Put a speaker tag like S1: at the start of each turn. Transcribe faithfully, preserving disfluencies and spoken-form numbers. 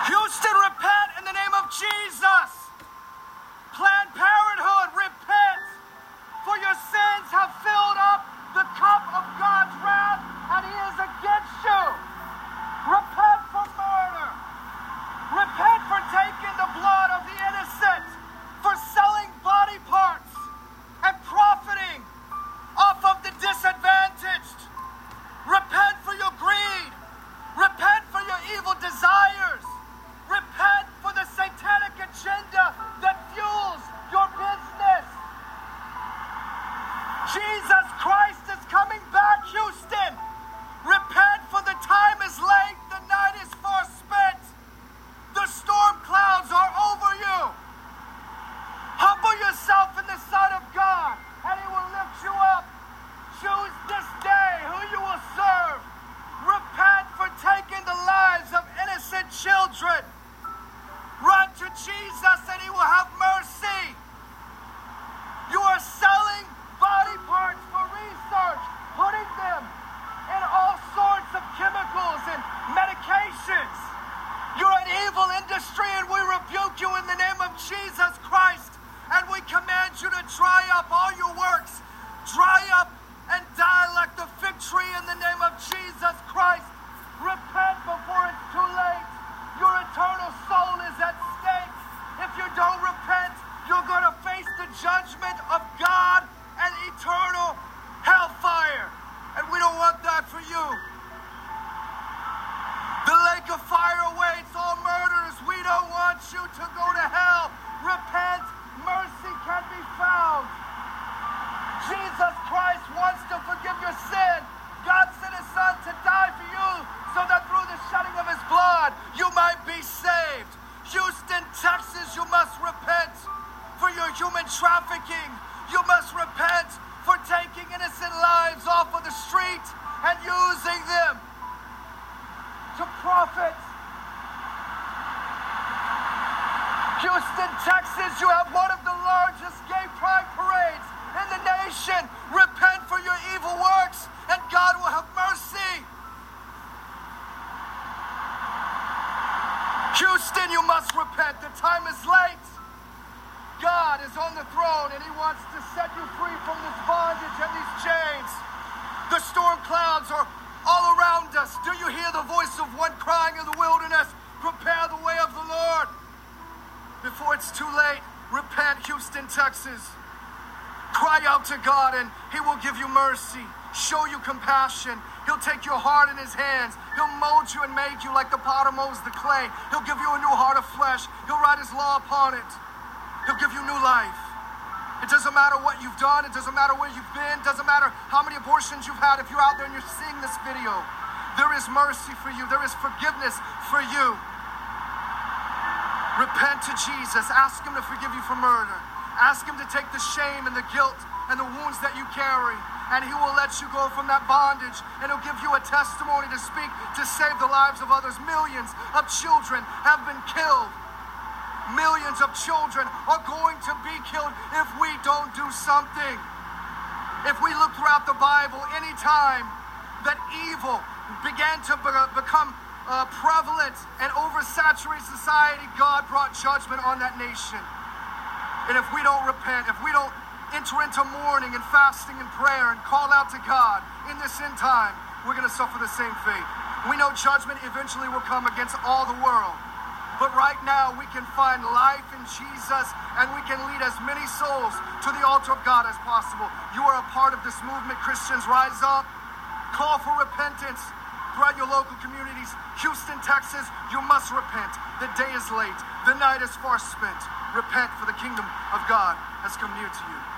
S1: Houston, repent in the name of Jesus. Planned Parenthood, repent. For your sins have filled up the cup of God's wrath, and He is against you. Repent for murder. Repent for taking the blood of the innocent, for selling body parts and profiting off of the disadvantaged. Repent for your greed. Repent for your evil desires. Repent for the satanic agenda that fuels your business. Jesus Christ is coming back, Houston. Repent, for the time is late, the night is far spent. The storm clouds are over you. Humble yourself in the sight of God, and He will lift you up. Choose this day who you will serve. Repent for taking the lives of innocent children. Run to Jesus, and He will have mercy. You are selling body parts for research, putting them in all sorts of chemicals and medications. You're an evil industry, and we rebuke you in the name of Jesus Christ. And we command you to dry up all your works. Dry up and die like the fig tree in the name of Jesus Christ. Repent before it's too late. Your eternal soul is at stake. If you don't repent, you're going to face the judgment of God and eternal hellfire. And we don't want that for you. The lake of fire awaits all murderers. We don't want you to go to hell. Repent. Mercy can be found. Jesus Christ wants to forgive your sin. God sent His Son to die for you so that through the shedding of His blood you might be saved. Houston, Texas, you must repent for your human trafficking. You must repent for taking innocent lives off of the street and using them to profit. Houston, Texas, you have one of the largest gay pride parades in the nation. Repent for your evil works, and God will have mercy. Houston, you must repent. The time is late. God is on the throne, and He wants to set you free from this bondage and these chains. The storm clouds are all around us. Do you hear the voice of one crying in the wilderness? Prepare the way of the Lord. Before it's too late, repent, Houston, Texas. Cry out to God, and He will give you mercy, show you compassion. He'll take your heart in His hands. He'll mold you and make you like the potter molds the clay. He'll give you a new heart of flesh. He'll write His law upon it. He'll give you new life. It doesn't matter what you've done. It doesn't matter where you've been. It doesn't matter how many abortions you've had. If you're out there and you're seeing this video, there is mercy for you. There is forgiveness for you. Repent to Jesus. Ask Him to forgive you for murder. Ask Him to take the shame and the guilt and the wounds that you carry, and He will let you go from that bondage, and He'll give you a testimony to speak to save the lives of others. Millions of children have been killed. Millions of children are going to be killed if we don't do something. If we look throughout the Bible, any time that evil began to be- become uh, prevalent and oversaturate society, God brought judgment on that nation. And if we don't repent, if we don't enter into mourning and fasting and prayer and call out to God in this end time, we're going to suffer the same fate. We know judgment eventually will come against all the world. But right now, we can find life in Jesus, and we can lead as many souls to the altar of God as possible. You are a part of this movement. Christians, rise up. Call for repentance throughout your local communities. Houston, Texas, you must repent. The day is late. The night is far spent. Repent, for the kingdom of God has come near to you.